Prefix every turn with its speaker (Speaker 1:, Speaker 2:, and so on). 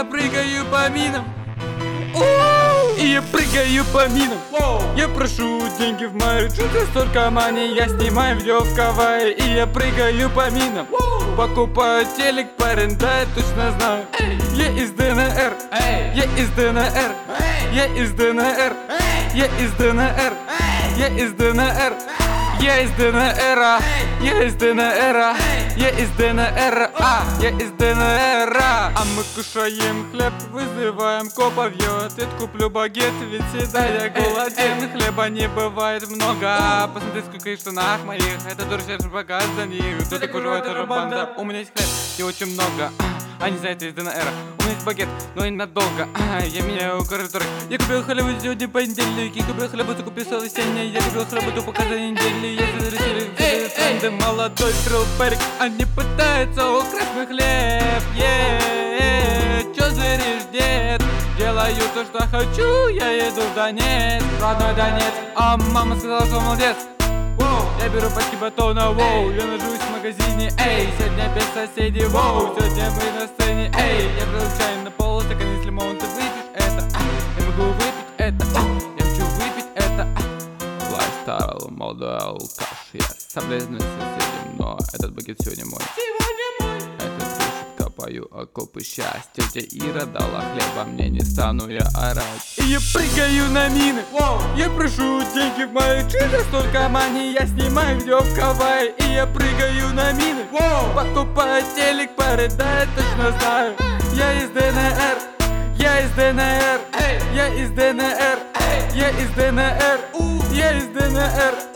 Speaker 1: я прыгаю по минам. И я прыгаю по минам. Я прошу деньги в мою джунгли, столько мани я снимаю видео в Кавай. И я прыгаю по минам. Покупаю телек, парень, да я точно знаю. Я из ДНР, я из ДНР, я из ДНР, я из ДНР, я из ДНР, я из ДНР, я из ДНР, я из ДНР, я из ДНР. А мы кушаем хлеб, вызываем копов, я ответ куплю багет, ведь всегда я голоден. Хлеба не бывает много, посмотри, сколько и в штанах моих, это дурачный богат за них. Кто такой живой, это же банда. У меня есть хлеб и очень много, они знают из ДНР. У меня есть багет, но ненадолго. Я меняю корректор. Я купил хлеб сегодня понедельник. Я купил хлеб, ты купил воскресенье. Я купил хлеб, только каждой недели. Я тренды, молодой трилперик. Они пытаются украсть мой хлеб. Чё зверишь, дед? Делаю то, что хочу. Я еду в Донецк, родной Донецк. А мама сказала, что молодец. Я беру пачки батона, воу. Я нажусь в магазине, эй. Сегодня без соседей, воу. Сегодня мы на сцене, эй. Я прилучаю на полстакана, если лимон, ты выпьешь это. Я могу выпить это, я хочу выпить это. Лайфстайл, молодой алкаш. Я соболезную соседям, но этот багет сегодня мой. Этот душит, копаю окопы счастья. Тетя Ира дала хлеба, мне не стану я орать. И я прыгаю на мины. Я прошу деньги в мою джунгли, столько мани я снимаю видео в Кавай. И я прыгаю на мины. Покупаю телек, парень, да я точно знаю. Я из ДНР, я из ДНР, я из ДНР, я из ДНР, я из ДНР.